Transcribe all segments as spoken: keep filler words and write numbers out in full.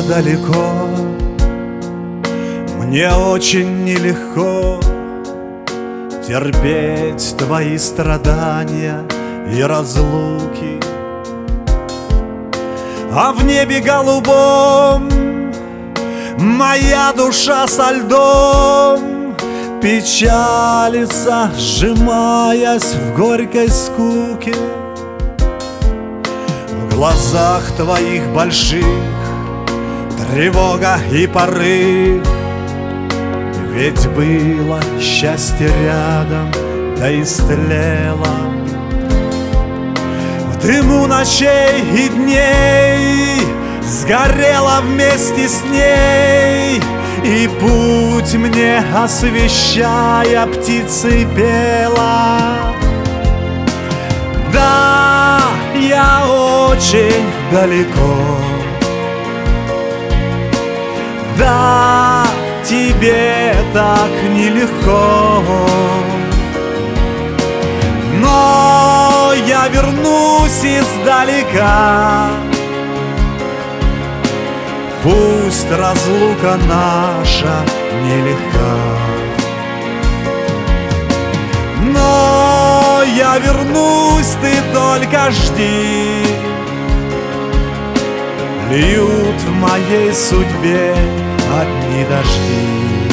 далеко, мне очень нелегко терпеть твои страдания и разлуки. А в небе голубом моя душа со льдом печалится, сжимаясь в горькой скуке. В глазах твоих больших тревога и порыв, ведь было счастье рядом, да истлело. В дыму ночей и дней сгорела вместе с ней, и путь мне освещая птицей пела. Да, я очень далеко, да, тебе так нелегко, но я вернусь издалека. Пусть разлука наша нелегка, но я вернусь, ты только жди. Льют в моей судьбе одни дожди.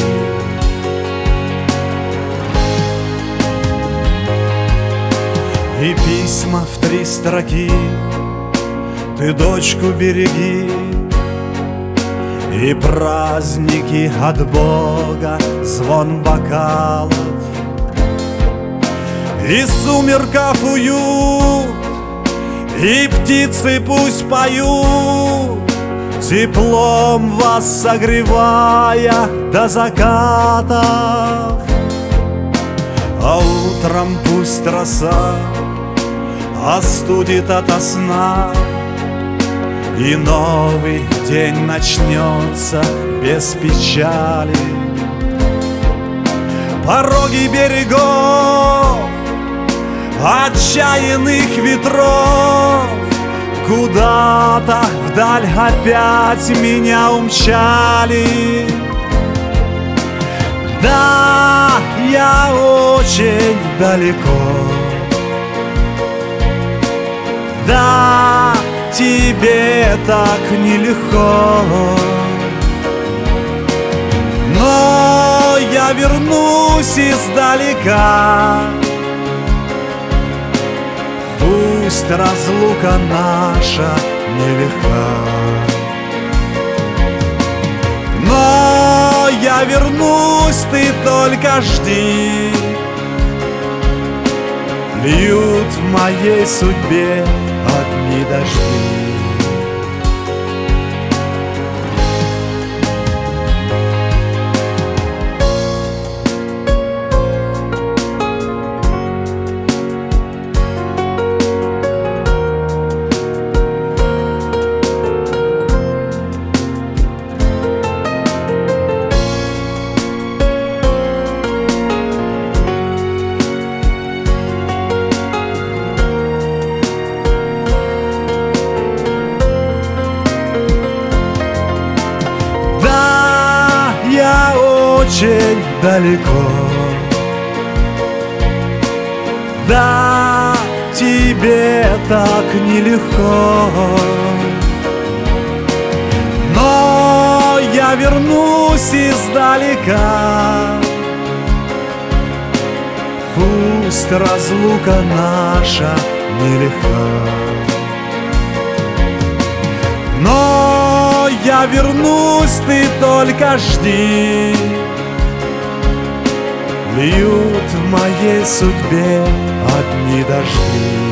И письма в три строки ты, дочку, береги, и праздники от Бога, звон бокалов, и сумерков уют, и птицы пусть поют, теплом вас согревая до закатов. А утром пусть роса остудит ото сна, и новый день начнется без печали. Пороги берегов отчаянных ветров куда-то вдаль опять меня умчали. Да, я очень далеко, да, тебе так нелегко, но я вернусь издалека. Пусть разлука наша нелегка, но я вернусь, ты только жди. Льют в моей судьбе одни дожди. Я очень далеко, да, тебе так нелегко, но я вернусь издалека. Пусть разлука наша нелегка, но я вернусь, ты только жди. Льют в моей судьбе одни дожди.